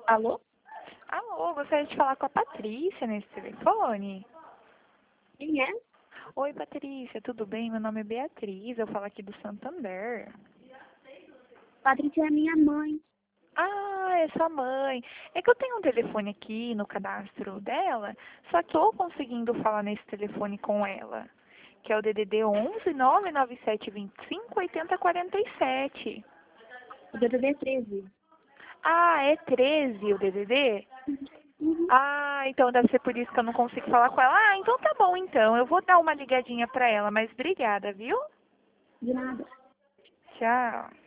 Alô? Alô, gostaria de falar com a Patrícia nesse telefone? Quem é? Oi, Patrícia, tudo bem? Meu nome é Beatriz, eu falo aqui do Santander. Patrícia é minha mãe. Ah, é sua mãe. É que eu tenho um telefone aqui no cadastro dela, só que eu tô conseguindo falar nesse telefone com ela, que é o DDD 11 997 25 80 47. O DDD 13. Ah, é 13 o DDD? Uhum. Ah, então deve ser por isso que eu não consigo falar com ela. Ah, então tá bom então. Eu vou dar uma ligadinha pra ela, mas obrigada, viu? De nada. Tchau.